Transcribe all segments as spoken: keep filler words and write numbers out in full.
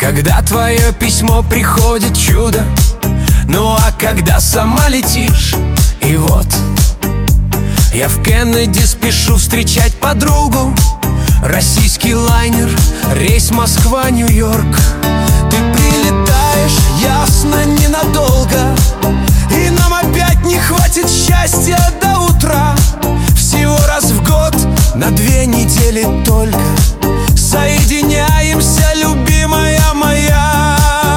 Когда твое письмо приходит чудо, ну а когда сама летишь, и вот я в Кеннеди спешу встречать подругу. Российский лайнер, рейс Москва-Нью-Йорк. Ты прилетаешь, ясно, ненадолго, и нам опять не хватит счастья до утра. Всего раз в год, на две недели только, соединяемся, любимая моя.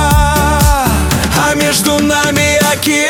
А между нами океанов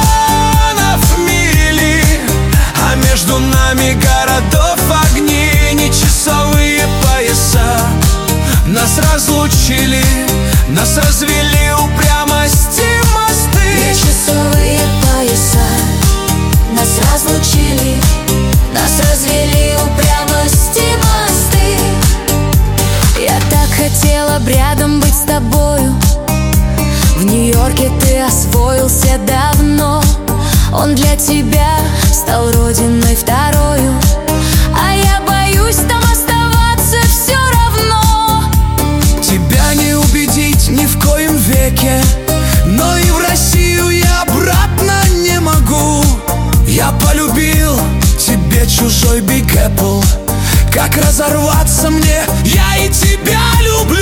мили, а между нами городов огни. Не часовые пояса нас разлучили, нас развели упрямости мосты. Не часовые пояса нас разлучили, нас развели упрямости мосты. Я так хотела б рядом быть с тобою. В Нью-Йорке ты освоился давно, он для тебя стал родиной второю. А я боюсь там оставаться все равно. Тебя не убедить ни в коем веке, но и в Россию я обратно не могу. Я полюбил тебе чужой Big Apple. Как разорваться мне? Я и тебя люблю.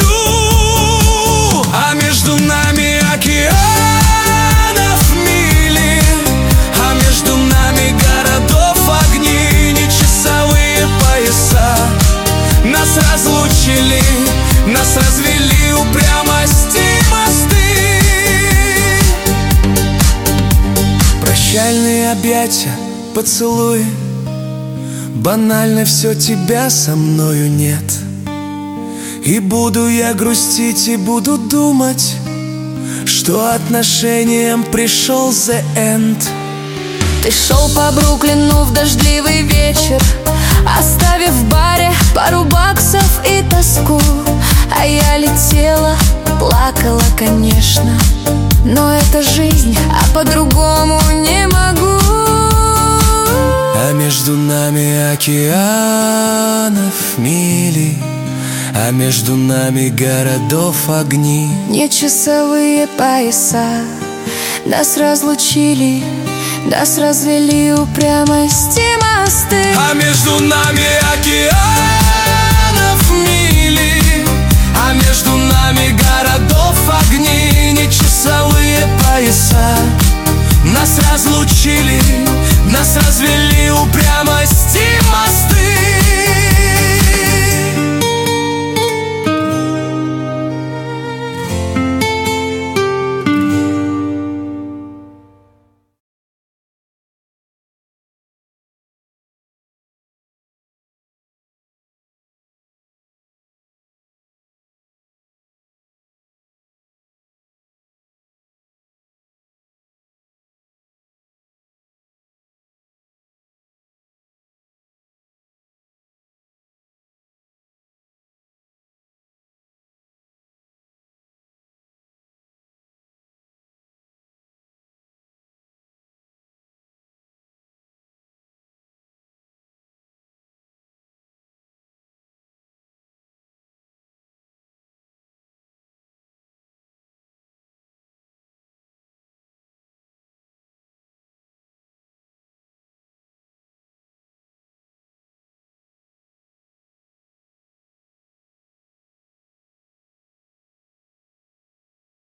А между нами океанов мили, а между нами городов огни. Не часовые пояса нас разлучили, нас развели упрямости мосты. Прощальные объятия, поцелуи, банально все, тебя со мною нет. И буду я грустить, и буду думать, что отношениям пришел the end. Ты шел по Бруклину в дождливый вечер, оставив в баре пару баксов и тоску. А я летела, плакала, конечно, но это жизнь, а по-другому не могу. А между нами океанов мили, а между нами городов огни. Не часовые пояса нас разлучили, нас развели упрямости мосты. А между нами океанов мили, а между нами городов огни. Не часовые пояса нас разлучили, нас развели упрямости мосты.